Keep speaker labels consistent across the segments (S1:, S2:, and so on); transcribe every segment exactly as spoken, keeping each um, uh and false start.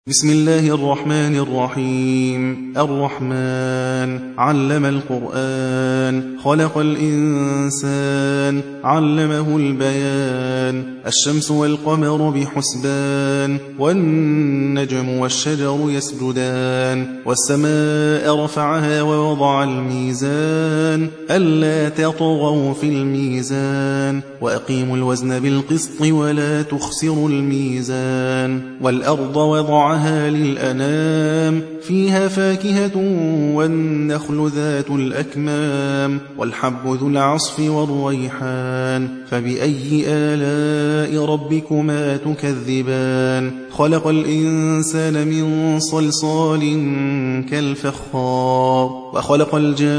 S1: بسم الله الرحمن الرحيم. الرحمن علم القرآن، خلق الإنسان، علمه البيان. الشمس والقمر بحسبان، والنجم والشجر يسجدان. والسماء رفعها ووضع الميزان، ألا تطغوا في الميزان، وأقيموا الوزن بالقسط ولا تخسروا الميزان. والأرض وضعها للأنام، فيها فاكهة والنخل ذات الأكمام، والحب ذو العصف والريحان. فبأي آلاء ربكما تكذبان؟ خلق الإنسان من صلصال كالفخار، وخلق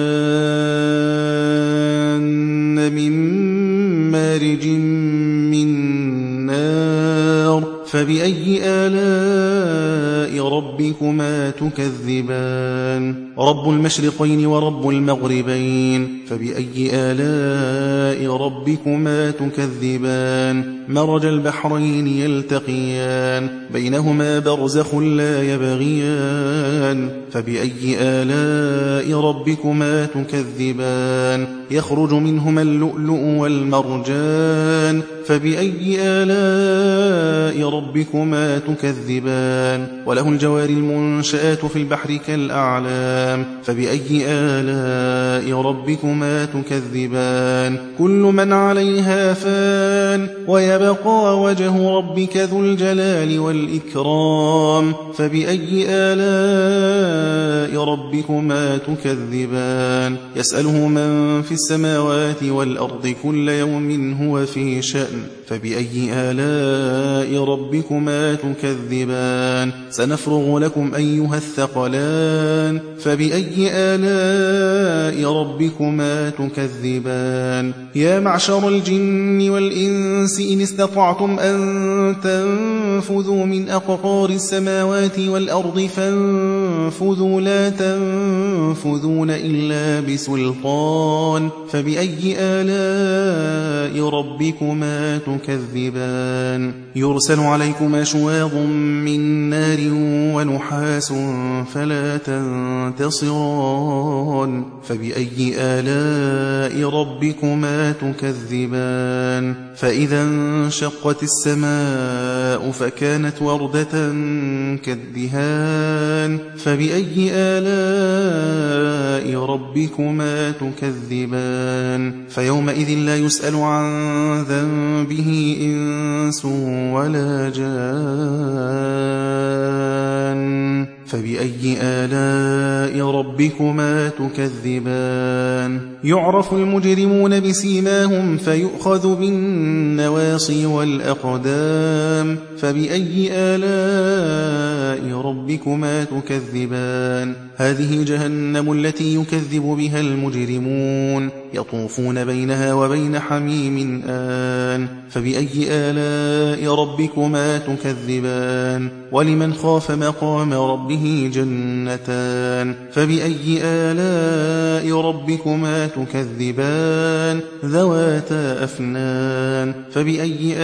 S1: الجان من مارج من نار. فبأي آلاء ربكما تكذبان؟ رب المشرقين ورب المغربين. فبأي آلاء ربكما تكذبان؟ مرج البحرين يلتقيان، بينهما برزخ لا يبغيان. فبأي آلاء ربكما تكذبان؟ يخرج منهما اللؤلؤ والمرجان. فبأي آلاء ربكما تكذبان؟ وله الجوار المنشآت في البحر كالأعلام. فبأي آلاء ربكما تكذبان؟ كل من عليها فان، ويبقى وجه ربك ذو الجلال والإكرام. فبأي آلاء ربكما تكذبان؟ يسأله من في السماوات والأرض كل يوم هو في شأن. فبأي آلاء ربكما تكذبان؟ سنفرغ لكم أيها الثقلان. فبأي آلاء ربكما تكذبان؟ يا معشر الجن والإنس إن استطعتم أن تنفذوا من أقطار السماوات والأرض فانفذوا لا تنفذون إلا بسلطان. فبأي آلاء ربكما تكذبان؟ يرسل عليكما شواظ من نار ونحاس فلا تنتصران. فبأي آلاء ربكما تكذبان؟ فإذا انشقت السماء فكانت وردة كالدهان. فبأي آلاء ربكما تكذبان؟ فيومئذ لا يسأل عن ذنبه إنس ولا جان. فبأي آلاء ربكما تكذبان؟ يعرف المجرمون بسيماهم فيؤخذ بالنواصي والأقدام. فبأي آلاء ربكما تكذبان؟ هذه جهنم التي يكذب بها المجرمون، يطوفون بينها وبين حميم آن. فبأي آلاء ربكما تكذبان؟ ولمن خاف مقام ربه جنتان. فبأي آلاء ربكما تكذبان؟ ذواتا أفنان. فبأي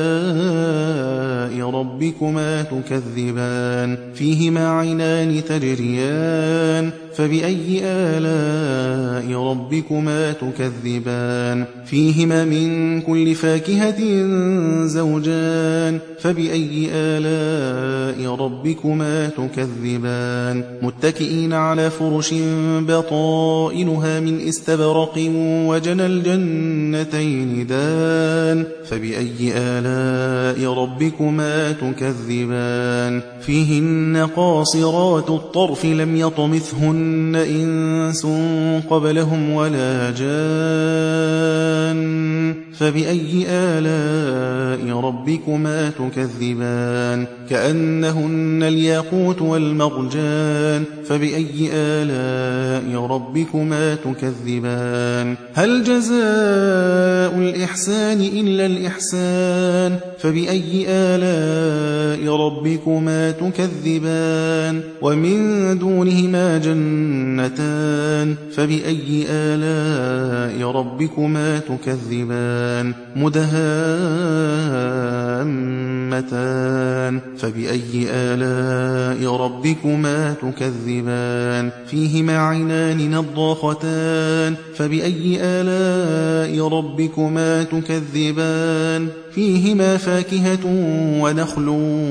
S1: آلاء ربكما تكذبان؟ فيهما عينان تجريان. فبأي آلاء ربكما تكذبان؟ فيهما من كل فاكهة زوجان. فبأي آلاء ربكما تكذبان؟ متكئين على فرش بطائنها من استبرق وجنى الجنتين دان. فبأي آلاء ربكما تكذبان؟ فيهن قاصرات الطرف لم يطمثهن إنس قبلهم ولا جان. فبأي آلاء ربكما تكذبان؟ كأنهن الياقوت والمرجان. فبأي آلاء ربكما تكذبان؟ هل جزاء الإحسان إلا الإحسان؟ فبأي آلاء ربكما تكذبان؟ ومن دونهما جنتان. فبأي آلاء ربكما تكذبان؟ تكذبان مدهامتان فبأي آلاء ربكما تكذبان فيهما عينان نضاختان فبأي آلاء ربكما تكذبان فيهما فاكهة ونخل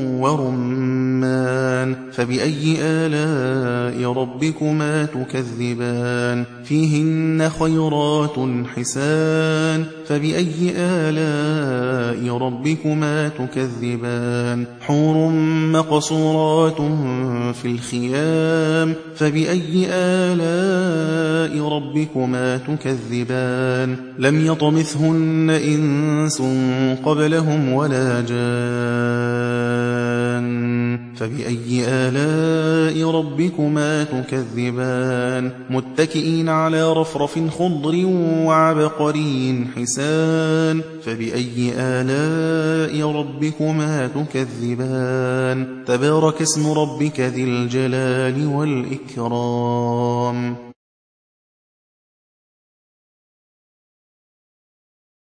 S1: ورمان فبأي آلاء ربكما تكذبان فيهن خيرات حسان فبأي آلاء ربكما تكذبان حور مقصورات في الخيام فبأي آلاء ربكما تكذبان لم يطمثهن إنس قبلهم ولا جان فبأي آلاء ربكما تكذبان متكئين على رفرف خضر وعبقري حسان فبأي آلاء ربكما تكذبان تبارك اسم ربك ذي الجلال والإكرام